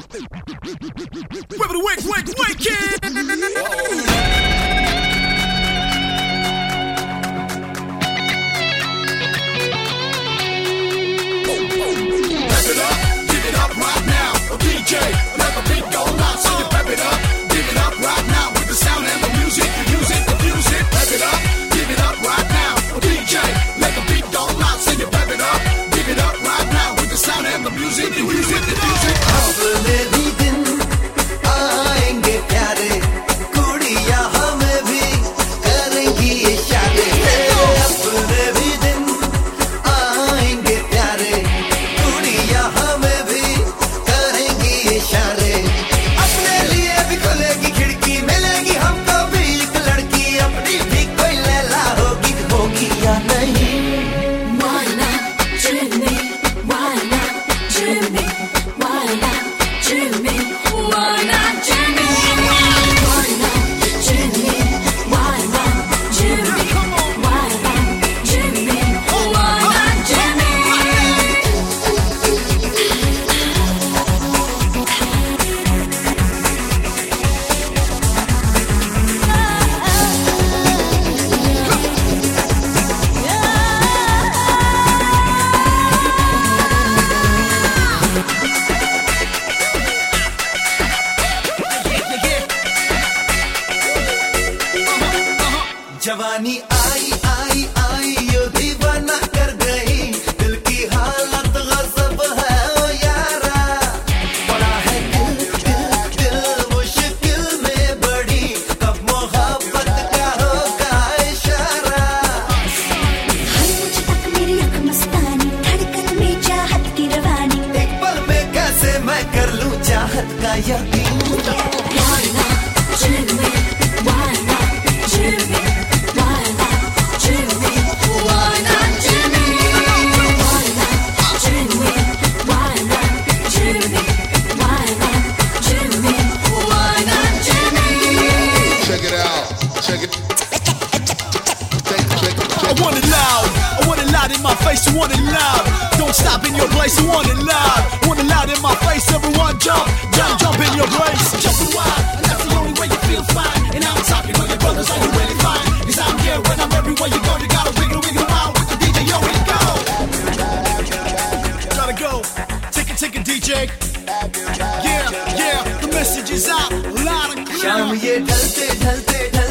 जवानी आई आई आई यो दीवाना कर गई, दिल की हालत गजब है ओ यारा। बड़ा है दिल दिल दिल मुश्किल में बड़ी, कब मोहब्बत का होगा इशारा। हर मुझ तक मेरी अख मस्तानी, धड़कन में चाहत की रवानी। एक पल में कैसे मैं कर लूं चाहत का यकीन। In my face, you want it loud. Don't stop in your place, you want it loud. Want it loud in my face, everyone jump, jump, jump in your place. Jumping wild, and that's the only way you feel fine. And I'm talking with your brothers, are you really fine? Cause I'm here when I'm everywhere you go. You gotta wiggle, wiggle around with the DJ, yo, we go. Gotta go, take it, DJ. Yeah, yeah, the message is out, loud and clear. शाम ये ढलते ढलते